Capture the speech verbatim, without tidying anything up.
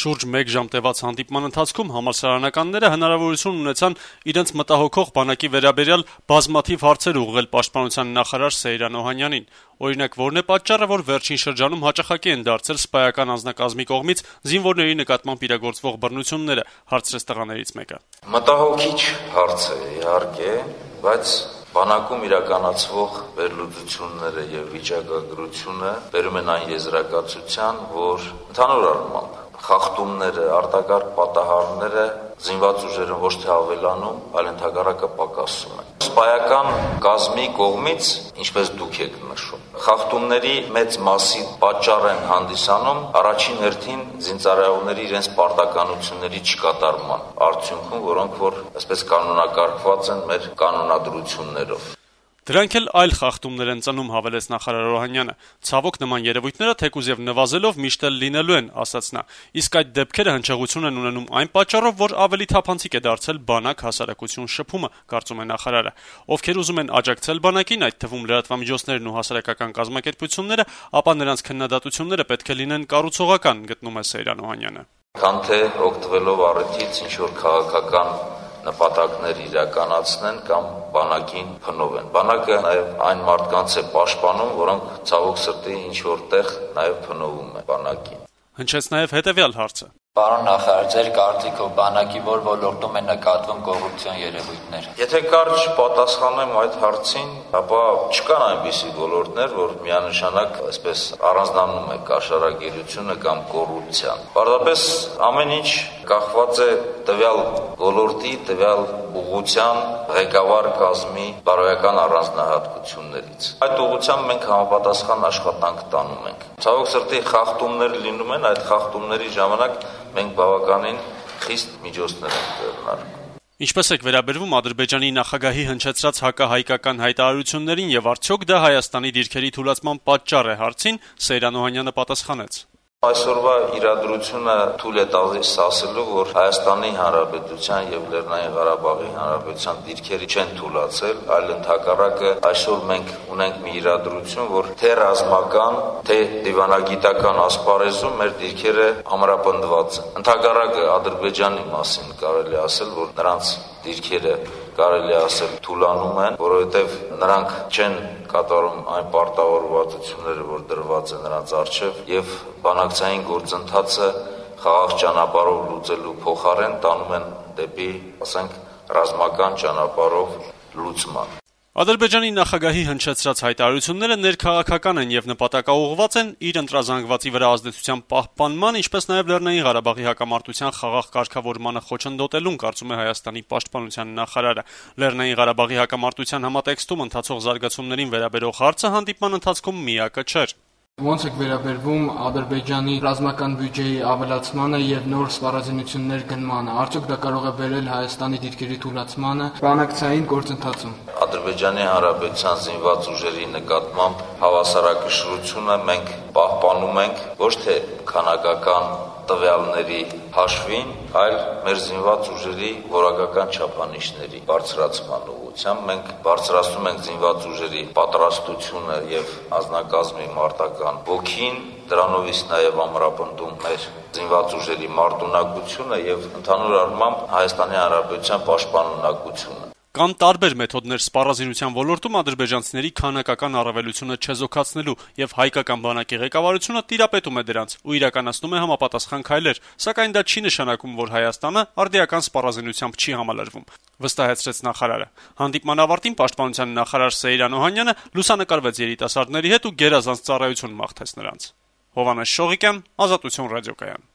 Շուրջ մեկ ժամ տևած հանդիպման ընթացքում համալսարանականները հնարավորություն ունեցան իրենց մտահոգող բանակի վերաբերյալ բազմաթիվ հարցեր ուղղել պաշտպանության նախարար Սեյրան Օհանյանին։ Օրինակ, որն է պատճառը, որ վերջին շրջանում հաճախակի են դարձել սպայական անձնակազմի կողմից զինվորների նկատմամբ իրագործվող բռնությունները, հարցրեց տղաներից մեկը։ Մտահոգիչ հարց է, իհարկե, բայց բանակում իրականացվող վերլուծությունները եւ վիճակագրությունը բերում են այն եզրակացության, որ ընդհանուր առմամբ խախտումները, արտակարգ պատահարները զինված ուժերն ոչ թե ավելանում, այլ ընդհակառակը պակասում են։ Սպայական կազմի կողմից, ինչպես դուք եք նշում, խախտումների մեծ մասի պատճառ են հանդիսանում առաջին հերթին զինծառայողների իրենց պարտականությունների չկատարման արդյունքում, որոնք որ այսպես կանոնակարգված են մեր կանոնադրություններով։ Դրանք էլ այլ խախտումներ են ծնում, հավելեց նախարար Օհանյանը։ Ցավոք նման երևույթները թեկուզ եւ նվազելով միշտ էլ լինելու են, ասաց նա։ Իսկ այդ դեպքերը հնչեղություն են ունենում այն պատճառով, որ ավելի թափանցիկ է դարձել բանակ հասարակություն շփումը, կարծում է նախարարը։ Ովքեր ուզում են աջակցել բանակին, այդ թվում լրատվամիջոցներն ու հասարակական կազմակերպությունները, ապա նրանց քննադատությունները պետք է լինեն կառուցողական, գտնում է Սեյրան Օհանյանը։ Քան թե օգտվելով առիթից ինչ որ քաղաքական նպատակներ իրականացնեն կամ բանակին փնովեն։ Բանակը նաև այն մարդկանց է պաշտպանում, որոնք ցավոք սրտի ինչ որտեղ նաև փնովում են բանակին։ Հնչեց նաև հետևյալ հարցը. Պարոն նախարար, ձեր կարծիքով բանակի որ ոլորտում է նկատվում կոռուպցիոն երևույթներ։ Եթե կարճ պատասխանեմ այդ հարցին, ապա չկան այնպիսի ոլորտներ, որ միանշանակ այսպես առանձնանում է կաշառակերությունը կամ կոռուպցիան։ Պարզապես ամեն ինչ կախված է տվյալ ոլորտի, տվյալ ուղղության, ղեկավար կազմի բարոյական առանձնահատկություններից։ Այդ ուղղությամբ մենք համապատասխան աշխատանք տանում ենք։ Ցավոք սրտի խախտումներ լինում են, այդ խախտումների ժամանակ մենք բավականին խիստ միջոցներ ենք ձեռնարկում։ Ինչպես եք վերաբերվում Ադրբեջանի նախագահի հնչեցրած հակահայկական հայտարարություններին եւ արդյոք դա Հայաստանի դիրքերի թուլացման պատճառ է հարցին, Սեյրան Օհանյանը պատասխանեց. Այսօրվա իրադրությունը թույլ է տալիս ասելու, որ Հայաստանի Հանրապետության եւ Լեռնային Ղարաբաղի Հանրապետության դիրքերը չեն թուլացել, այլ ընդհակառակը այսօր մենք ունենք մի իրադրություն, որ թե ռազմական, թե դիվանագիտական ասպարեզում մեր դիրքերը ամրապնդված են։ Ընդհակառակը Ադրբեջանի մասին կարելի ասել, որ նրանց դիրքերը կարելի ասել թուլանում են, որովհետև նրանք չեն կատարում այն պարտավորվածությունները, որ դրված են նրանց առջև, եւ բանակցային գործընթացը խաղաղ ճանապարհով լուծելու փոխարեն տանում են դեպի, ասենք, ռազմական ճանապարհով լուծման։ Ադրբեջանի նախագահի հնչեցրած հայտարարությունները ներքաղաքական են եւ նպատակաուղղված են իր ընտրազանգվածի վրա ազդեցության պահպանման, ինչպես նաեւ Լեռնային Ղարաբաղի հակամարտության խաղաղ կարգավորմանը խոչընդոտելուն, կարծում է Հայաստանի պաշտպանության նախարարը։ Լեռնային Ղարաբաղի հակամարտության համատեքստում ընթացող զարգացումներին վերաբերող հարցը հանդիպման ընթացքում միակը չէր։ Ոնց եք վերաբերվում Ադրբեջանի ռազմական բյուջեի ավելացմանը եւ նոր սպառազինություններ գնմանը, արդյոք դա կարող է բերել Հայաստանի դիրքերի թուլացմանը բանակցային գործընթացում։ Ադրբեջանի Հանրապետության զինված ուժերի նկատմամբ հավասարակշռությունը մենք պահպանում ենք ոչ թե քանակական տվյալների հաշվին, այլ մեր զինված ուժերի որակական չափանիշների բարձրացման ուղղությամբ մենք բարձրացնում ենք զինված ուժերի պատրաստությունը եւ անձնակազմի մարտական ոգին, դրանով իսկ նաեւ ամրապնդում մեր զինված ուժերի մարտունակությունը եւ ընդհանուր առմամբ Հայաստանի Հանրապետության պաշտպանունակությունը։ Կան տարբեր մեթոդներ սպառազինության ոլորտում ադրբեջանցիների քանակական առավելությունը չեզոքացնելու եւ հայկական բանակի ղեկավարությունը տիրապետում է դրանց ու իրականացնում է համապատասխան քայլեր, սակայն դա չի նշանակում, որ Հայաստանը արդիական սպառազինությամբ չի համալրվում, վստահեցրեց նախարարը։ Հանդիպման ավարտին պաշտպանության նախարար Սեյրան Օհանյանը լուսանկարվեց երիտասարդների հետ ու գերազանց ծառայություն մաղթեց նրանց։ Հովհաննես Շողիկյան, Ազատություն ռադիոկայան։